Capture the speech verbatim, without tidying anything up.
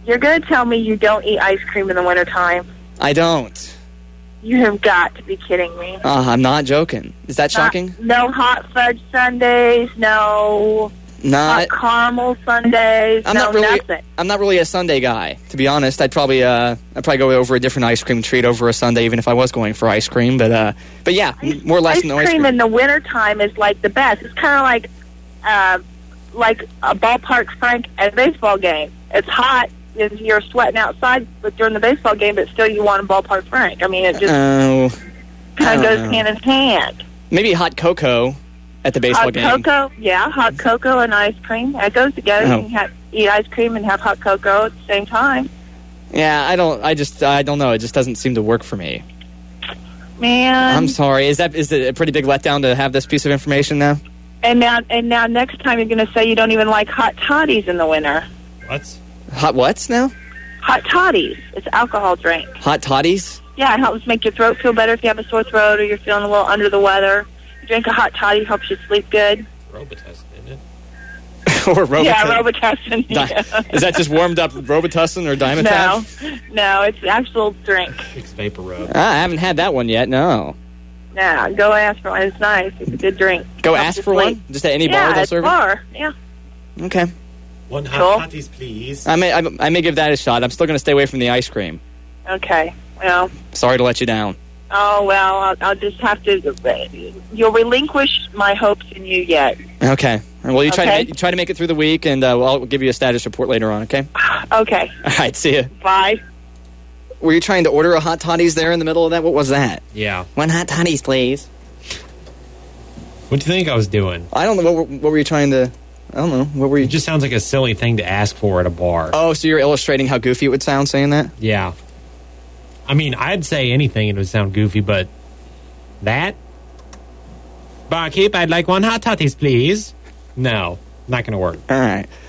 You're going to tell me you don't eat ice cream in the wintertime? I don't. You have got to be kidding me. Uh, I'm not joking. Is that shocking? Not, no hot fudge sundaes, no not, hot caramel sundaes, I'm no not really, nothing. I'm not really a sundae guy, to be honest. I'd probably uh, I'd probably go over a different ice cream treat over a sundae, even if I was going for ice cream. But uh, but yeah, ice, more or less ice no cream. ice cream in the wintertime is like the best. It's kind of like uh, like a ballpark frank at a baseball game. It's hot. You're sweating outside but during the baseball game, but still you want a ballpark frank. I mean, it just uh, kind of goes know. hand in hand. Maybe hot cocoa at the baseball hot game. Hot cocoa, yeah, hot cocoa and ice cream. That goes together. Oh. You can have, eat ice cream and have hot cocoa at the same time. Yeah, I don't. I just. I don't know. It just doesn't seem to work for me. Man, I'm sorry. Is that is it a pretty big letdown to have this piece of information now? And now, and now, next time you're going to say you don't even like hot toddies in the winter. What? Hot what's now? Hot toddies. It's alcohol drink. Hot toddies? Yeah, it helps make your throat feel better if you have a sore throat or you're feeling a little under the weather. You drink a hot toddy, helps you sleep good. Robitussin, isn't it? Or Robitussin? Yeah, Robitussin. Di- Yeah. Is that just warmed up Robitussin or Dimetapp? No, no, it's actual drink. It's Vapor Rub. I haven't had that one yet, no. Yeah, go ask for one. It's nice. It's a good drink. Go Helps ask you for sleep. one? Just at any yeah, bar they'll at serve bar. Yeah. it? Okay. One hot Cool. toddies, please. I may, I, I may give that a shot. I'm still going to stay away from the ice cream. Okay. Well. Sorry to let you down. Oh, well, I'll, I'll just have to... You'll relinquish my hopes in you yet. Okay. Well, you try, Okay. to, make, try to make it through the week, and uh, I'll give you a status report later on, okay? Okay. All right, see you. Bye. Were you trying to order a hot toddies there in the middle of that? What was that? Yeah. One hot toddies, please. What do you think I was doing? I don't know. What, were- what were you trying to... I don't know. What were you... It just sounds like a silly thing to ask for at a bar. Oh, so you're illustrating how goofy it would sound saying that? Yeah. I mean, I'd say anything and it would sound goofy, but that? Barkeep, I'd like one hot toddies, please. No, not going to work. All right.